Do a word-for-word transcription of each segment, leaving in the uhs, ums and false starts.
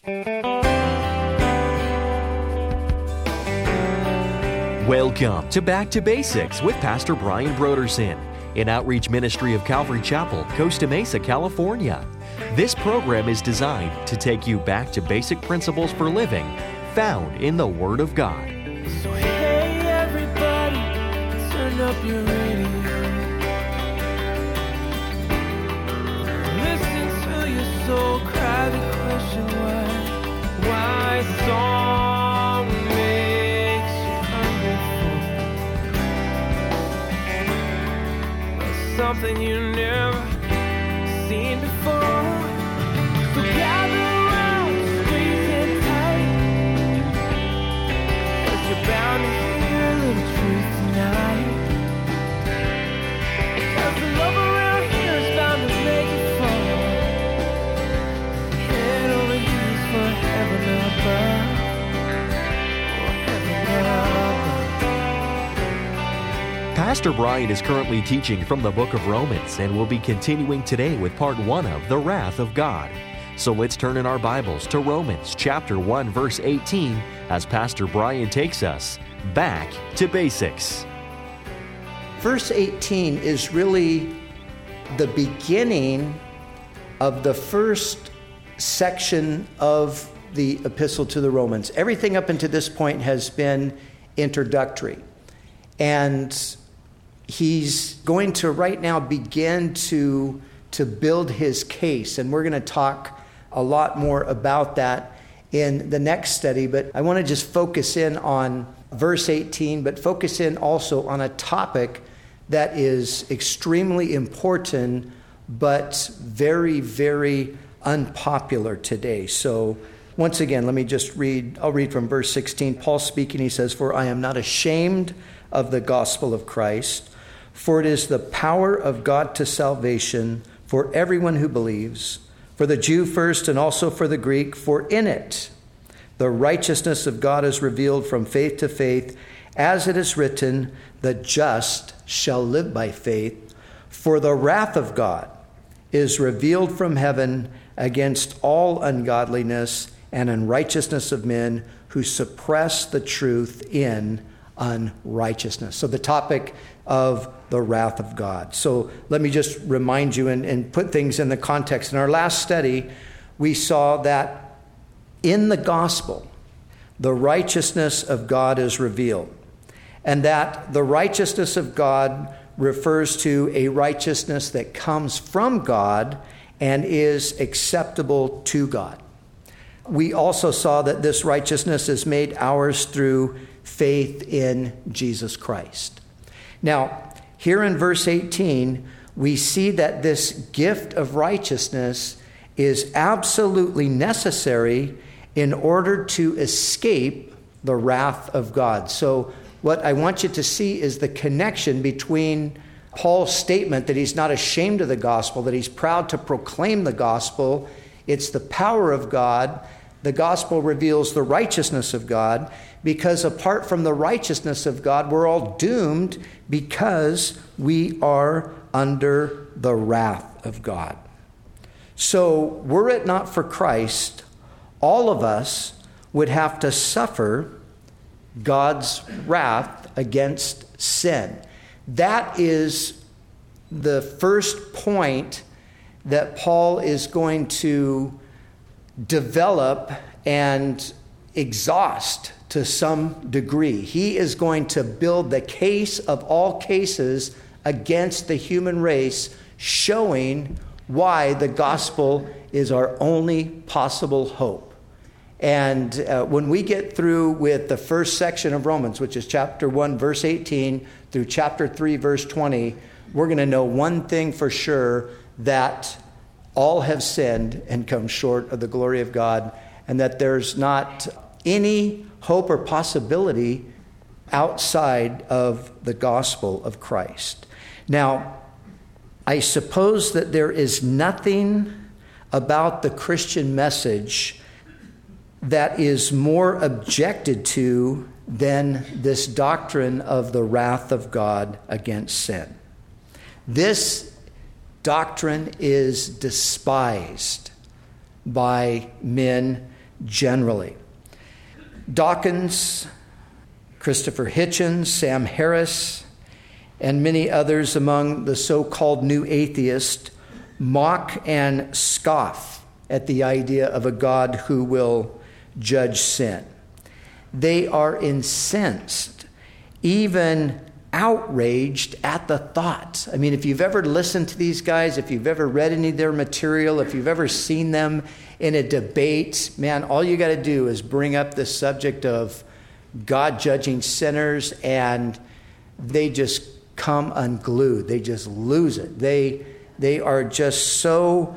Welcome to Back to Basics with Pastor Brian Brodersen, an outreach ministry of Calvary Chapel, Costa Mesa, California. This program is designed to take you back to basic principles for living found in the Word of God. So hey everybody, turn up your radio. Listen to your soul cry the question why, why song makes you hungry for something you never seen before. So gather around, squeeze it tight, 'cause you're bound to hear a little truth tonight. 'Cause the love around here is bound to make it fall. Head over heels for heaven above. Oh, heaven above. Pastor Brian is currently teaching from the book of Romans and will be continuing today with part one of The Wrath of God. So let's turn in our Bibles to Romans chapter one, verse eighteen, as Pastor Brian takes us back to basics. Verse eighteen is really the beginning of the first section of the epistle to the Romans. Everything up until this point has been introductory. And he's going to right now begin to, to build his case. And we're going to talk a lot more about that in the next study. But I want to just focus in on verse eighteen, but focus in also on a topic that is extremely important, but very, very unpopular today. So once again, let me just read. I'll read from verse sixteen. Paul speaking, he says, "For I am not ashamed of the gospel of Christ, for it is the power of God to salvation for everyone who believes, for the Jew first and also for the Greek, for in it the righteousness of God is revealed from faith to faith, as it is written, the just shall live by faith. For the wrath of God is revealed from heaven against all ungodliness and unrighteousness of men who suppress the truth in unrighteousness." So the topic of the wrath of God. So let me just remind you and, and put things in the context. In our last study, we saw that in the gospel, the righteousness of God is revealed. And that the righteousness of God refers to a righteousness that comes from God and is acceptable to God. We also saw that this righteousness is made ours through faith in Jesus Christ. Now, here in verse eighteen, we see that this gift of righteousness is absolutely necessary in order to escape the wrath of God. So what I want you to see is the connection between Paul's statement that he's not ashamed of the gospel, that he's proud to proclaim the gospel. It's the power of God. The gospel reveals the righteousness of God, because apart from the righteousness of God, we're all doomed because we are under the wrath of God. So were it not for Christ, all of us would have to suffer God's wrath against sin. That is the first point that Paul is going to develop and exhaust to some degree. He is going to build the case of all cases against the human race, showing why the gospel is our only possible hope. And uh, when we get through with the first section of Romans, which is chapter one, verse eighteen, through chapter three, verse twenty, we're going to know one thing for sure, that all have sinned and come short of the glory of God, and that there's not any hope or possibility outside of the gospel of Christ. Now, I suppose that there is nothing about the Christian message that is more objected to than this doctrine of the wrath of God against sin. This doctrine is despised by men generally. Dawkins, Christopher Hitchens, Sam Harris, and many others among the so-called new atheists mock and scoff at the idea of a God who will judge sin. They are incensed, even outraged at the thought. I mean, if you've ever listened to these guys, if you've ever read any of their material, if you've ever seen them in a debate, man, all you got to do is bring up the subject of God judging sinners, and they just come unglued. They just lose it. They they are just so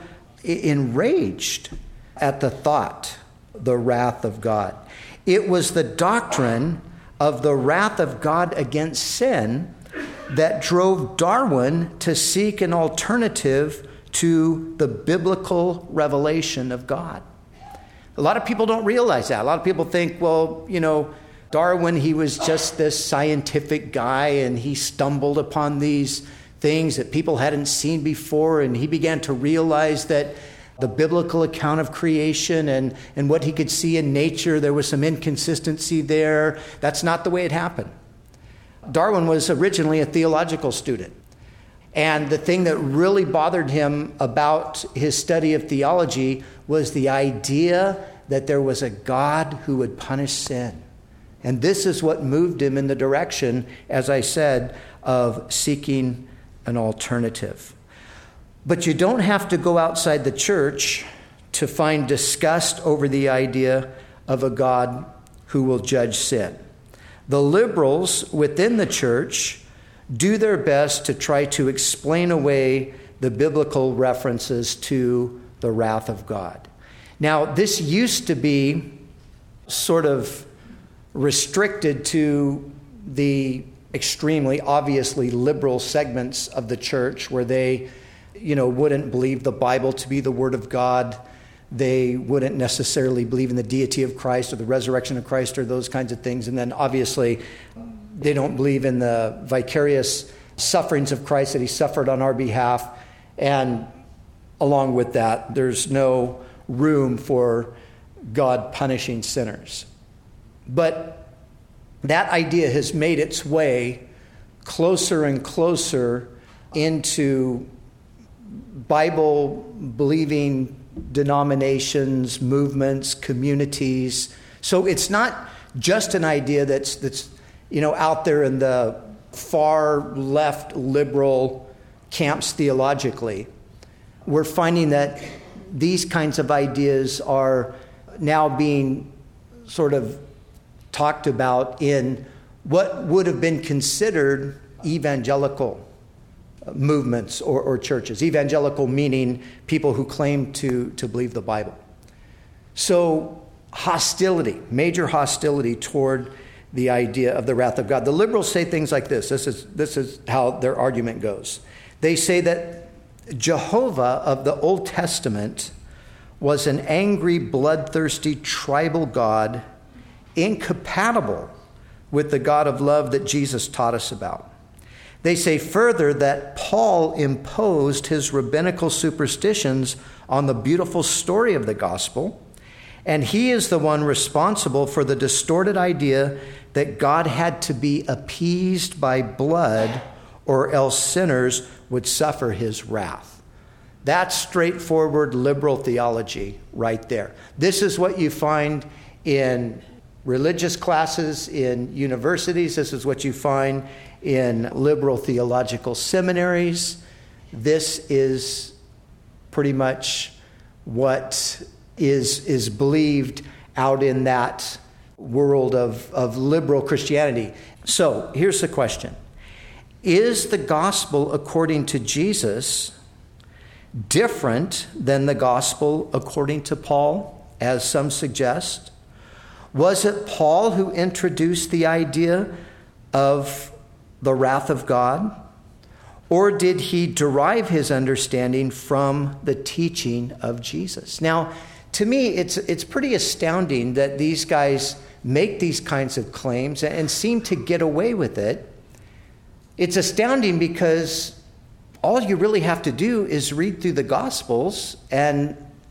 enraged at the thought, the wrath of God. It was the doctrine of the wrath of God against sin that drove Darwin to seek an alternative to the biblical revelation of God. A lot of people don't realize that. A lot of people think, well, you know, Darwin, he was just this scientific guy and he stumbled upon these things that people hadn't seen before, and he began to realize that the biblical account of creation and, and what he could see in nature, there was some inconsistency there. That's not the way it happened. Darwin was originally a theological student. And the thing that really bothered him about his study of theology was the idea that there was a God who would punish sin. And this is what moved him in the direction, as I said, of seeking an alternative. But you don't have to go outside the church to find disgust over the idea of a God who will judge sin. The liberals within the church do their best to try to explain away the biblical references to the wrath of God. Now, this used to be sort of restricted to the extremely obviously liberal segments of the church where they, you know, wouldn't believe the Bible to be the Word of God. They wouldn't necessarily believe in the deity of Christ or the resurrection of Christ or those kinds of things. And then obviously they don't believe in the vicarious sufferings of Christ, that he suffered on our behalf. And along with that, there's no room for God punishing sinners. But that idea has made its way closer and closer into Bible-believing denominations, movements, communities. So it's not just an idea that's that's you know out there in the far left liberal camps theologically. We're finding that these kinds of ideas are now being sort of talked about in what would have been considered evangelical movements or, or churches. Evangelical meaning people who claim to, to believe the Bible. So hostility, major hostility toward the idea of the wrath of God. The liberals say things like this. This is, this is how their argument goes. They say that Jehovah of the Old Testament was an angry, bloodthirsty, tribal God, incompatible with the God of love that Jesus taught us about. They say further that Paul imposed his rabbinical superstitions on the beautiful story of the gospel, and he is the one responsible for the distorted idea that God had to be appeased by blood or else sinners would suffer his wrath. That's straightforward liberal theology right there. This is what you find in religious classes in universities. This is what you find in liberal theological seminaries. This is pretty much what is, is believed out in that world of, of liberal Christianity. So here's the question. Is the gospel according to Jesus different than the gospel according to Paul, as some suggest? Was it Paul who introduced the idea of the wrath of God? Or did he derive his understanding from the teaching of Jesus? Now, to me, it's it's pretty astounding that these guys make these kinds of claims and seem to get away with it. It's astounding because all you really have to do is read through the Gospels and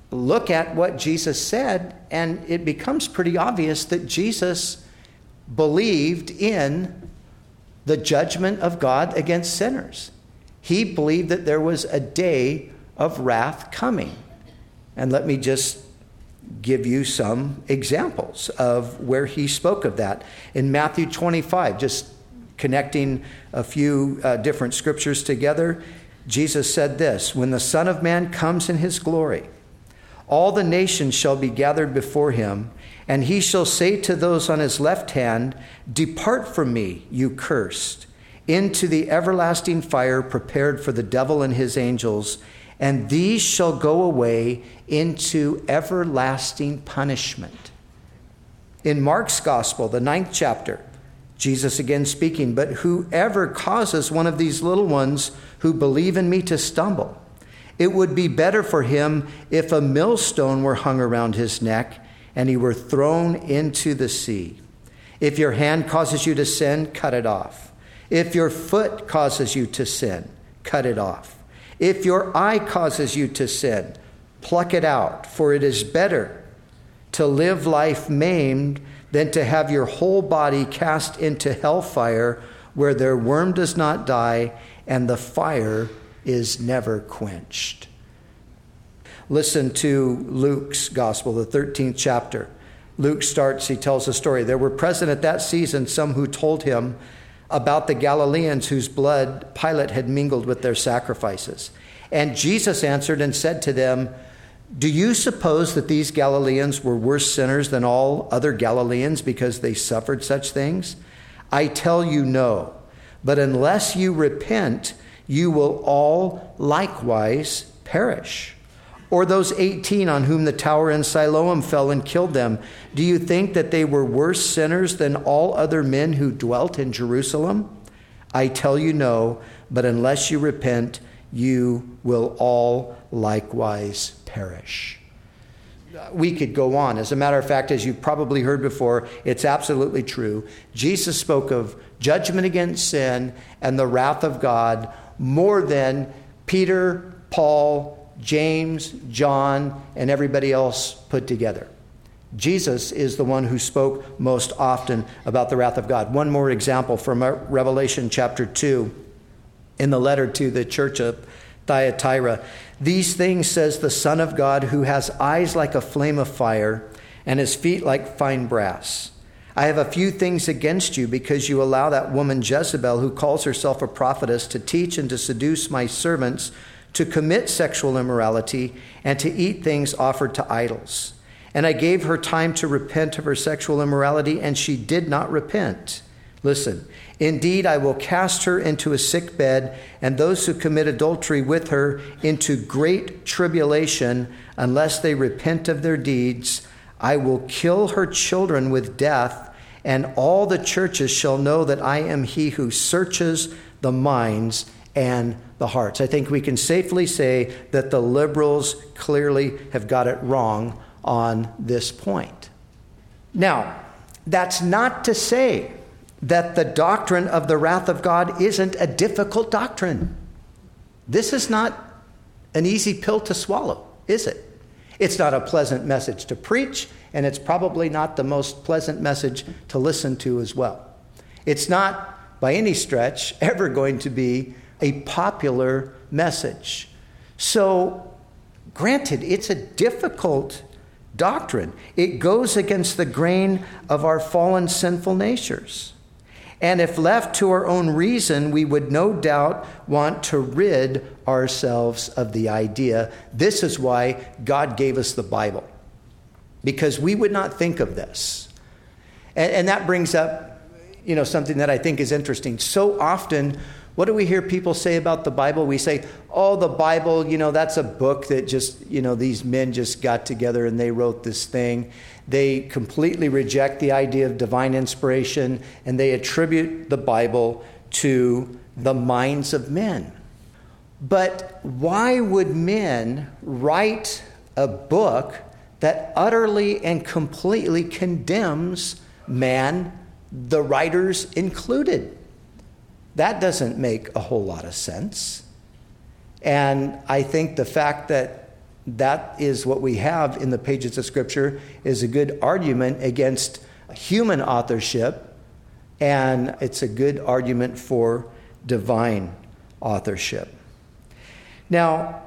look at what Jesus said, and it becomes pretty obvious that Jesus believed in the judgment of God against sinners. He believed that there was a day of wrath coming. And let me just give you some examples of where he spoke of that. In Matthew twenty-five, just connecting a few uh, different scriptures together, Jesus said this, "When the Son of Man comes in his glory, all the nations shall be gathered before him, and he shall say to those on his left hand, 'Depart from me, you cursed, into the everlasting fire prepared for the devil and his angels, and these shall go away into everlasting punishment.'" In Mark's gospel, the ninth chapter, Jesus again speaking, "But whoever causes one of these little ones who believe in me to stumble, it would be better for him if a millstone were hung around his neck and he were thrown into the sea. If your hand causes you to sin, cut it off. If your foot causes you to sin, cut it off. If your eye causes you to sin, pluck it out, for it is better to live life maimed than to have your whole body cast into hellfire, where their worm does not die and the fire is never quenched." Listen to Luke's gospel, the thirteenth chapter. Luke starts, he tells a story. "There were present at that season some who told him about the Galileans whose blood Pilate had mingled with their sacrifices. And Jesus answered and said to them, 'Do you suppose that these Galileans were worse sinners than all other Galileans because they suffered such things? I tell you no. But unless you repent, you will all likewise perish. Or those eighteen on whom the tower in Siloam fell and killed them, do you think that they were worse sinners than all other men who dwelt in Jerusalem? I tell you no, but unless you repent, you will all likewise perish.'" We could go on. As a matter of fact, as you've probably heard before, it's absolutely true. Jesus spoke of judgment against sin and the wrath of God more than Peter, Paul, James, John, and everybody else put together. Jesus is the one who spoke most often about the wrath of God. One more example from Revelation chapter two, in the letter to the church of Thyatira. "These things says the Son of God, who has eyes like a flame of fire and his feet like fine brass. I have a few things against you, because you allow that woman Jezebel, who calls herself a prophetess, to teach and to seduce my servants to commit sexual immorality and to eat things offered to idols. And I gave her time to repent of her sexual immorality, and she did not repent. Listen, indeed, I will cast her into a sick bed, and those who commit adultery with her into great tribulation, unless they repent of their deeds. I will kill her children with death, and all the churches shall know that I am he who searches the minds and the hearts." I think we can safely say that the liberals clearly have got it wrong on this point. Now, that's not to say that the doctrine of the wrath of God isn't a difficult doctrine. This is not an easy pill to swallow, is it? It's not a pleasant message to preach, and it's probably not the most pleasant message to listen to as well. It's not, by any stretch, ever going to be a popular message. So, granted, it's a difficult doctrine. It goes against the grain of our fallen sinful natures. And if left to our own reason, we would no doubt want to rid ourselves of the idea. This is why God gave us the Bible, because we would not think of this. And, and that brings up, you know, something that I think is interesting. So often, what do we hear people say about the Bible? We say, oh, the Bible, you know, that's a book that just, you know, these men just got together and they wrote this thing. They completely reject the idea of divine inspiration, and they attribute the Bible to the minds of men. But why would men write a book that utterly and completely condemns man, the writers included? That doesn't make a whole lot of sense. And I think the fact that that is what we have in the pages of Scripture, is a good argument against human authorship, and it's a good argument for divine authorship. Now,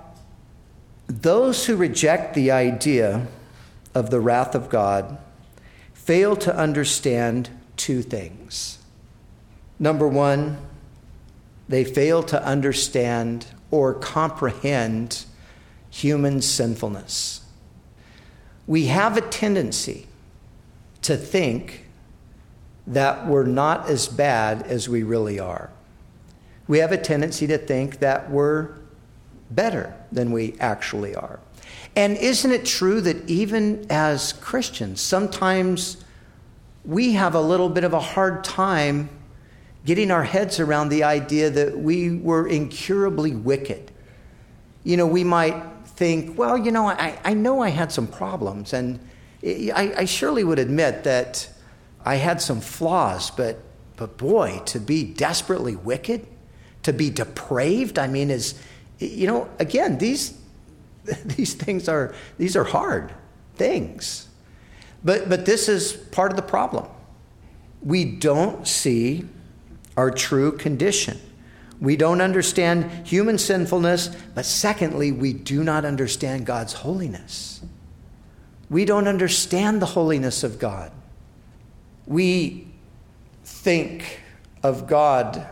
those who reject the idea of the wrath of God fail to understand two things. Number one, they fail to understand or comprehend human sinfulness. We have a tendency to think that we're not as bad as we really are. We have a tendency to think that we're better than we actually are. And isn't it true that even as Christians, sometimes we have a little bit of a hard time getting our heads around the idea that we were incurably wicked? You know, we might think, well, you know, I, I know I had some problems, and I, I surely would admit that I had some flaws, but but boy, to be desperately wicked, to be depraved, I mean, is, you know, again, these these things are these are hard things. But but this is part of the problem. We don't see our true condition. We don't understand human sinfulness, but secondly, we do not understand God's holiness. We don't understand the holiness of God. We think of God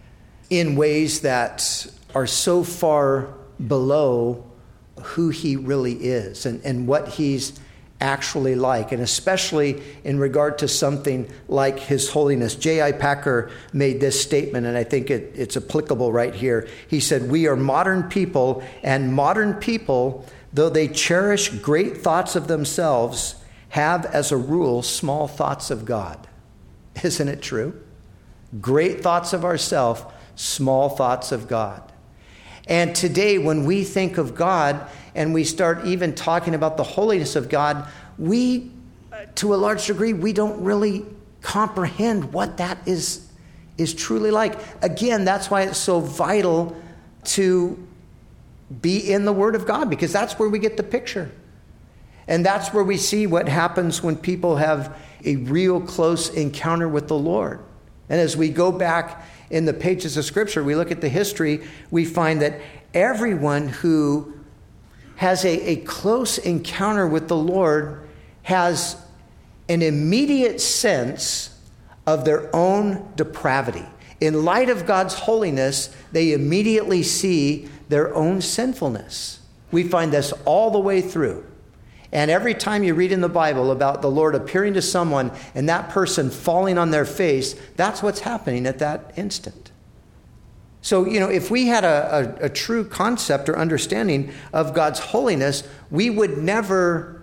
in ways that are so far below who he really is and, and what he's actually like, and especially in regard to something like his holiness. J I Packer made this statement, and I think it, it's applicable right here. He said, "We are modern people, and modern people, though they cherish great thoughts of themselves, have as a rule small thoughts of God." Isn't it true? Great thoughts of ourselves, small thoughts of God. And today, when we think of God and we start even talking about the holiness of God, we, to a large degree, we don't really comprehend what that is, is truly like. Again, that's why it's so vital to be in the Word of God, because that's where we get the picture. And that's where we see what happens when people have a real close encounter with the Lord. And as we go back in the pages of Scripture, we look at the history, we find that everyone who has a, a close encounter with the Lord has an immediate sense of their own depravity. In light of God's holiness, they immediately see their own sinfulness. We find this all the way through. And every time you read in the Bible about the Lord appearing to someone and that person falling on their face, that's what's happening at that instant. So, you know, if we had a, a, a true concept or understanding of God's holiness, we would never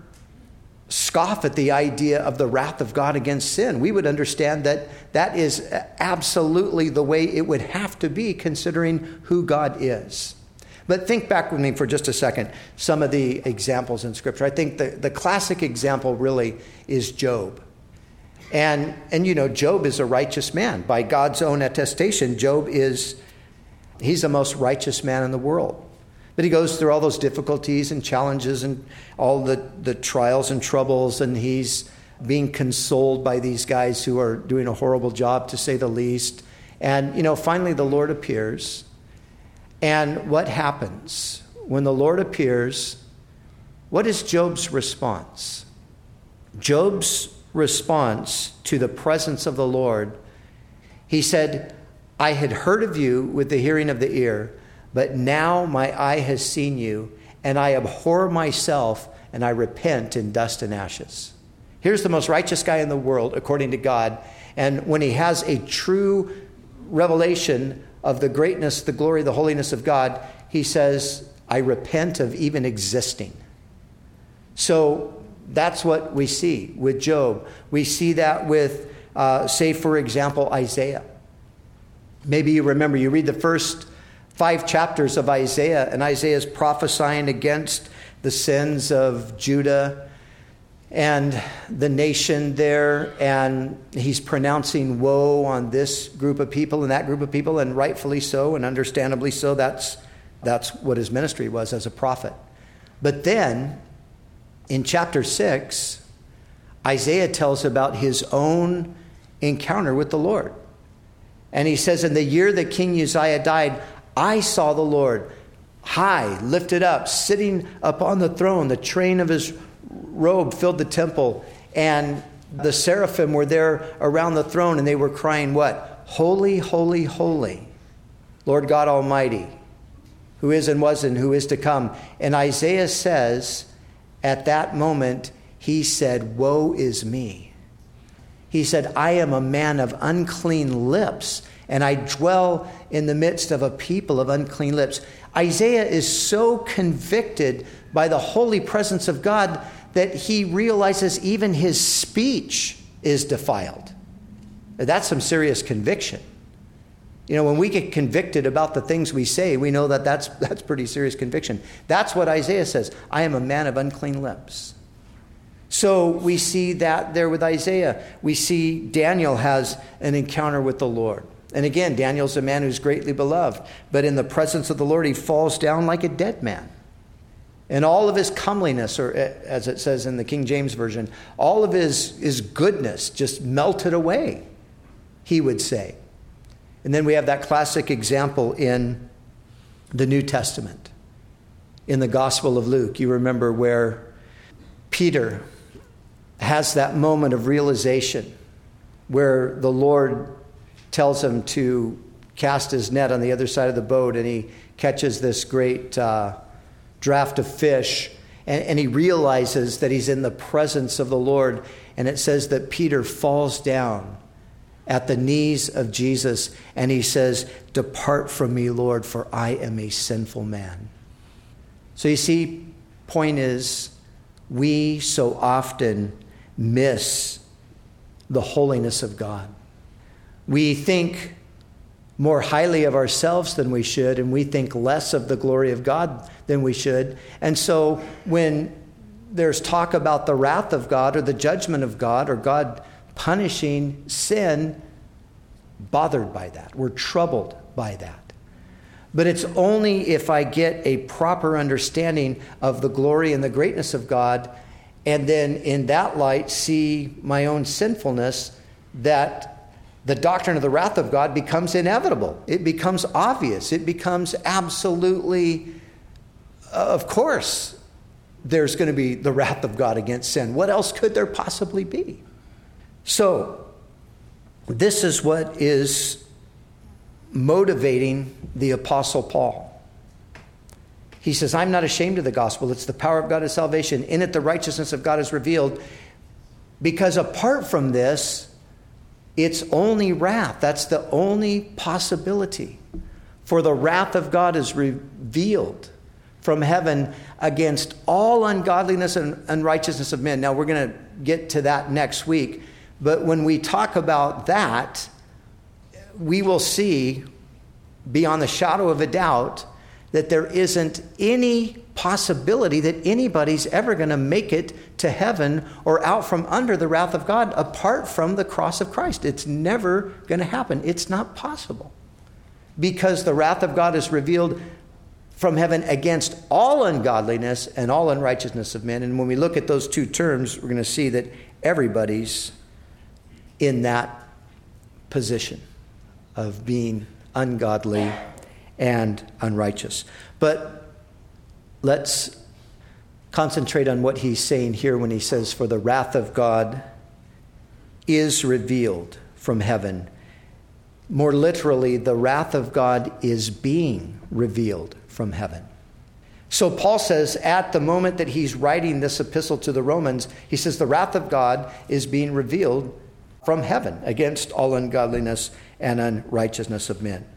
scoff at the idea of the wrath of God against sin. We would understand that that is absolutely the way it would have to be, considering who God is. But think back with me for just a second, some of the examples in Scripture. I think the, the classic example really is Job. And, and, you know, Job is a righteous man. By God's own attestation, Job is, he's the most righteous man in the world. But he goes through all those difficulties and challenges and all the, the trials and troubles, and he's being consoled by these guys who are doing a horrible job, to say the least. And, you know, finally the Lord appears. And what happens when the Lord appears? What is Job's response? Job's response to the presence of the Lord, he said, "I had heard of you with the hearing of the ear, but now my eye has seen you, and I abhor myself, and I repent in dust and ashes." Here's the most righteous guy in the world, according to God. And when he has a true revelation of the greatness, the glory, the holiness of God, he says, "I repent of even existing." So that's what we see with Job. We see that with, uh, say, for example, Isaiah. Maybe you remember, you read the first five chapters of Isaiah, and Isaiah is prophesying against the sins of Judah and the nation there, and he's pronouncing woe on this group of people and that group of people, and rightfully so and understandably so. That's, that's what his ministry was as a prophet. But then, in chapter six, Isaiah tells about his own encounter with the Lord. And he says, in the year that King Uzziah died, I saw the Lord high, lifted up, sitting upon the throne. The train of his robe filled the temple, and the seraphim were there around the throne, and they were crying what? Holy, holy, holy, Lord God Almighty, who is and was and who is to come. And Isaiah says, at that moment, he said, woe is me. He said, I am a man of unclean lips, and I dwell in the midst of a people of unclean lips. Isaiah is so convicted by the holy presence of God that he realizes even his speech is defiled. That's some serious conviction. You know, when we get convicted about the things we say, we know that that's, that's pretty serious conviction. That's what Isaiah says. I am a man of unclean lips. So we see that there with Isaiah. We see Daniel has an encounter with the Lord. And again, Daniel's a man who's greatly beloved. But in the presence of the Lord, he falls down like a dead man. And all of his comeliness, or as it says in the King James Version, all of his, his goodness just melted away, he would say. And then we have that classic example in the New Testament, in the Gospel of Luke. You remember where Peter has that moment of realization where the Lord tells him to cast his net on the other side of the boat, and he catches this great uh, draft of fish, and, and he realizes that he's in the presence of the Lord. And it says that Peter falls down at the knees of Jesus, and he says, depart from me, Lord, for I am a sinful man. So you see, point is, we so often miss the holiness of God. We think more highly of ourselves than we should, and we think less of the glory of God than we should. And so when there's talk about the wrath of God or the judgment of God or God punishing sin, bothered by that. We're troubled by that. But it's only if I get a proper understanding of the glory and the greatness of God, and then in that light see my own sinfulness, that the doctrine of the wrath of God becomes inevitable. It becomes obvious. It becomes absolutely, uh, of course, there's going to be the wrath of God against sin. What else could there possibly be? So, this is what is motivating the Apostle Paul. He says, I'm not ashamed of the gospel. It's the power of God of salvation. In it, the righteousness of God is revealed. Because apart from this, it's only wrath. That's the only possibility. For the wrath of God is revealed from heaven against all ungodliness and unrighteousness of men. Now, we're going to get to that next week. But when we talk about that, we will see beyond the shadow of a doubt that there isn't any possibility that anybody's ever going to make it to heaven or out from under the wrath of God apart from the cross of Christ. It's never going to happen. It's not possible. Because the wrath of God is revealed from heaven against all ungodliness and all unrighteousness of men. And when we look at those two terms, we're going to see that everybody's in that position of being ungodly and unrighteous. But let's concentrate on what he's saying here when he says, for the wrath of God is revealed from heaven. More literally, the wrath of God is being revealed from heaven. So Paul says at the moment that he's writing this epistle to the Romans, he says the wrath of God is being revealed from heaven against all ungodliness and unrighteousness of men.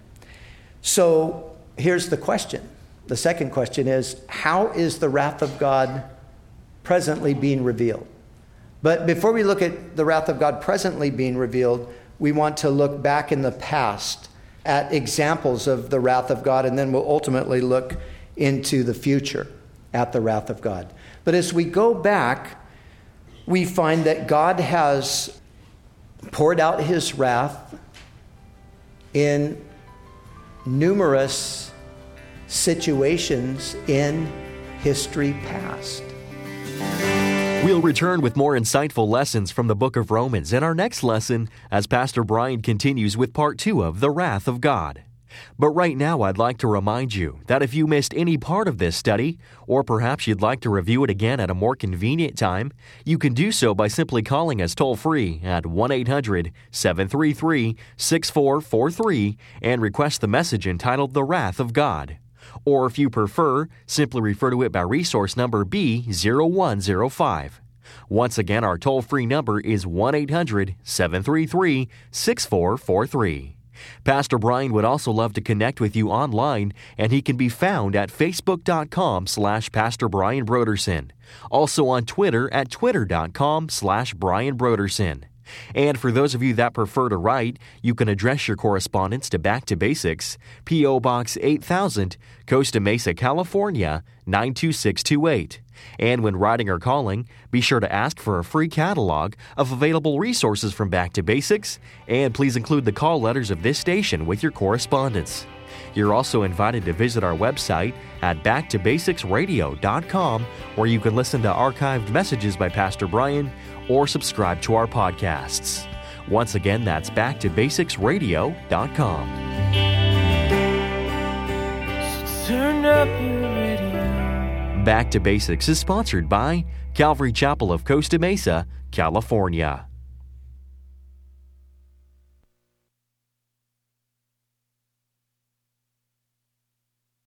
So here's the question. The second question is, how is the wrath of God presently being revealed? But before we look at the wrath of God presently being revealed, we want to look back in the past at examples of the wrath of God, and then we'll ultimately look into the future at the wrath of God. But as we go back, we find that God has poured out his wrath in numerous situations in history past. We'll return with more insightful lessons from the book of Romans in our next lesson as Pastor Brian continues with part two of The Wrath of God. But right now, I'd like to remind you that if you missed any part of this study, or perhaps you'd like to review it again at a more convenient time, you can do so by simply calling us toll-free at one eight hundred, seven three three, six four four three and request the message entitled The Wrath of God. Or if you prefer, simply refer to it by resource number B zero one zero five. Once again, our toll-free number is one eight hundred, seven three three, six four four three. Pastor Brian would also love to connect with you online, and he can be found at facebook.com slash Pastor Brian Broderson. Also on Twitter at twitter.com slash Brian Broderson. And for those of you that prefer to write, you can address your correspondence to Back to Basics, P O. Box eight thousand, Costa Mesa, California, nine two six two eight. And when writing or calling, be sure to ask for a free catalog of available resources from Back to Basics, and please include the call letters of this station with your correspondence. You're also invited to visit our website at back to basics radio dot com, where you can listen to archived messages by Pastor Brian or subscribe to our podcasts. Once again, that's back to basics radio dot com. So turn up your radio. Back to Basics is sponsored by Calvary Chapel of Costa Mesa, California.